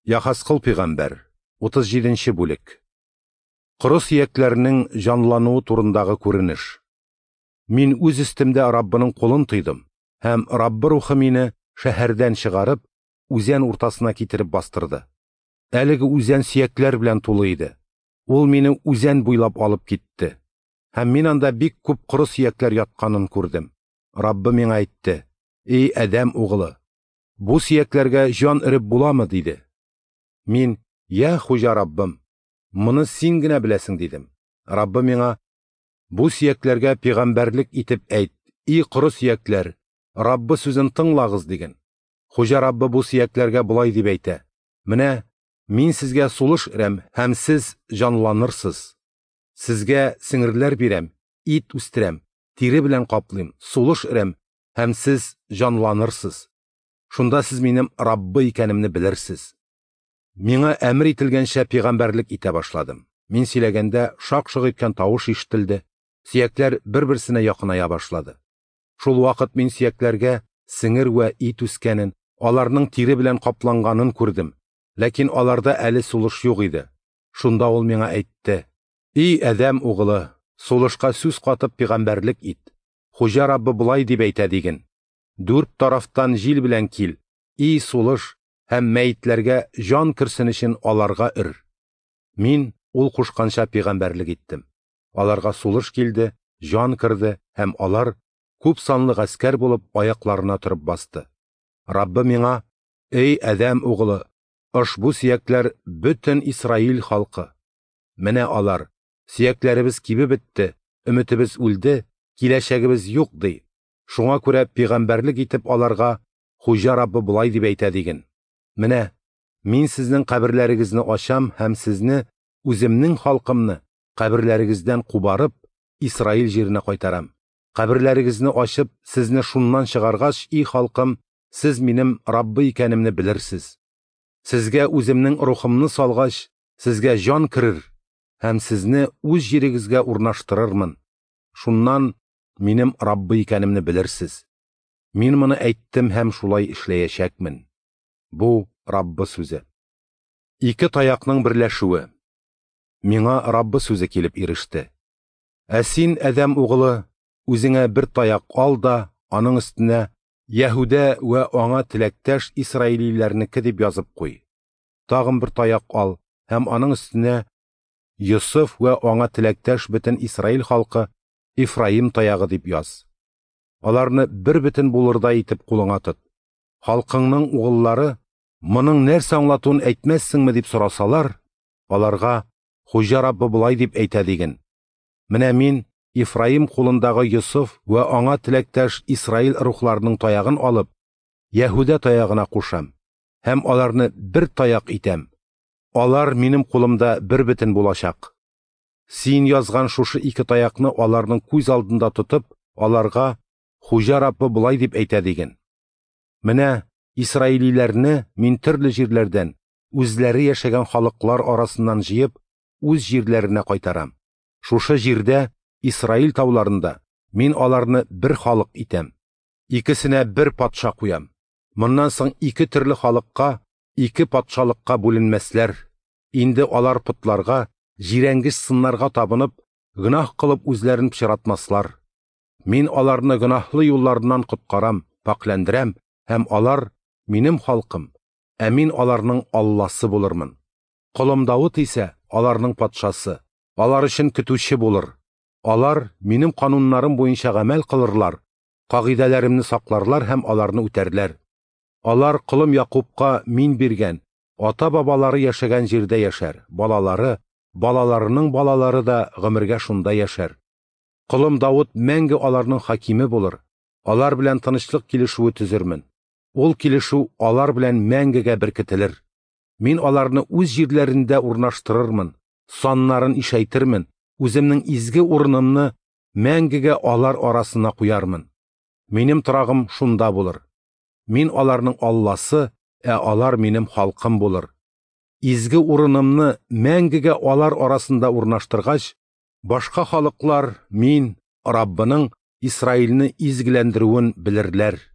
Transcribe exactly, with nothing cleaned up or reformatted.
Яхасқыл пейғамбар, отыз жетінші бүлек. Құры сүйеклерінің жанлануы турындағы көрініш. Мин үз істімде Раббының қолын тыйдым, һәм Раббы рухы мені шәһәрдән шығарып, үзән уртасына китеріп бастырды. Әлігі үзән сүйеклер белән тулы иде. Ул мені үзән буйлап алып китте. Һәм мин анда бик күп құры сүйеклер ятканын күрдем. Раббы миңа әйтте: "Эй Адәм угылы, бу сүйекләргә җан өреп буламы?" диде. Мин: "Я хуҗа Раббым, моны син генә беләсең" дидем. Раббы миңа: "Бу сөякләргә пәйгамбәрлек итеп әйт, и коры сөякләр, Раббы сүзен тыңлагыз" диген. Хуҗа Раббы бу сөякләргә булай дип әйтә: "Менә мин сезгә сулыш өрәм, һәм сез җанланырсыз. Сезгә сеңерләр бирәм, ит үстерәм, тире белән каплыйм, сулыш өрәм, һәм сез җанланырсыз. Шунда сез минем Раббы икәнемне белерсез." Миңа әмер ителгәнчә пәйгамбәрлек итә башладым. Мин сөйләгәндә шак-шок иткән тавыш ишетелде. Сөякләр бер-берсенә якыная башлады. Шул вакыт мин сөякләргә сеңер вә ит үскәнен, аларның тире белән капланганын күрдем. Ләкин аларда әле сулыш юк иде. Шунда ул миңа әйтте: "И Адәм угылы, сулышка сүз катып пәйгамбәрлек ит. Хуҗа Раббы булай дип әйтә" диген. "Дүрт тарафтан җил белән кил, и сулыш, һәм мәйетләргә җан керсенешен аларга өр." Мин ул кушканча пәйгамбәрлек иттем. Аларга сулыш килде, җан керде, һәм алар күп санлы гаскәр булып аякларына торып басты. Раббы миңа: "Эй Адәм угылы, ошбу сөякләр бөтен Исраил халкы. Менә алар: сөякләребез кибеп бетте, өметебез үлде, киләчәгебез юк" ди. Шуңа күрә пәйгамбәрлек итеп аларга Хуҗа Раббы булай дип әйтә диген. Менә мин сезнең каберләрегезне ачам һәм сезне, үземнең халкымны, каберләрегездән кубарып, Исраил җиренә кайтарам. Каберләрегезне ачып, сезне шуннан чыгаргач, и халкым, сез минем Раббы икәнемне белерсез. Сезгә үземнең рухымны салгач, сезгә җан керер, һәм сезне үз җирегезгә урнаштырырмын. Шуннан минем Раббы икәнемне белерсез. Мин моны әйттем һәм шулай эшләячәкмен. Бу Раббы сүзе. Ике таякның берләшүе. Миңа Раббы сүзе килеп иреште. "Ә син, Адәм угылы, үзеңә бер таяк ал да, аның өстенә Яһүдә вә аңа теләктәш Исраилиләрнеке дип язып куй. Тагын бер таяк ал, һәм аның өстенә Йосыф вә аңа теләктәш бөтен Исраил халкы Ифраим таягы дип яз. Аларны бер бөтен булырдай итеп кулыңа тот. Халкыңның угыллары моның нәрсә аңлатуын әйтмәссеңме дип сорасалар, аларга Хуҗа Раббы булай дип әйтә диген. Менә мин Ифраим кулындагы Йосыф вә аңа теләктәш Исраил рухларының таягын алып, Яһүдә таягына кушам, һәм аларны бер таяк итәм. Алар минем кулымда бер бөтен булачак. Син язган шушы ике таякны аларның күз алдында тотып, аларга Хуҗа Раббы булай дип әйтә диген. Менә Исраилиләрне мин төрле җирләрдән, үзләре яшәгән халыклар арасыннан җыеп, үз җирләренә кайтарам. Шушы җирдә, Исраил тауларында, мин аларны бер халык итәм. Икесенә бер патша куям. Моннан соң ике төрле халыкка, ике патшалыкка бүленмәсләр. Инде алар путларга, җирәнгеч сыннарга табынып, гөнаһ кылып үзләрен пычратмаслар. Мин аларны гөнаһлы юлларыннан коткарам, пакләндерәм, һәм алар минем халкым, ә мин аларның Алласы булырмын. Колым Давыт исә аларның патшасы, алар өчен көтүче булыр. Алар минем кануннарым буенча гамәл кылырлар, кагыйдәләремне сакларлар һәм аларны үтәрләр. Алар колым Якубка мин биргән, ата-бабалары яшәгән җирдә яшәр, балалары, балаларының балалары да гомергә шунда яшәр. Колым Давыт мәңге аларның хакиме булыр. Алар белән тынычлык килешүе төзермен. Ул килешү алар белән мәңгегә беркетелер. Мин аларны үз җирләрендә урнаштырырмын, саннарын ишәйтермен, үземнең изге урынымны мәңгегә алар арасына куярмын. Минем торагым шунда булыр. Мин аларның Алласы, ә алар минем халкым булыр. Изге урынымны мәңгегә алар арасында урнаштыргач, башка халыклар мин, Раббының Исраилне изгеләндерүен белерләр.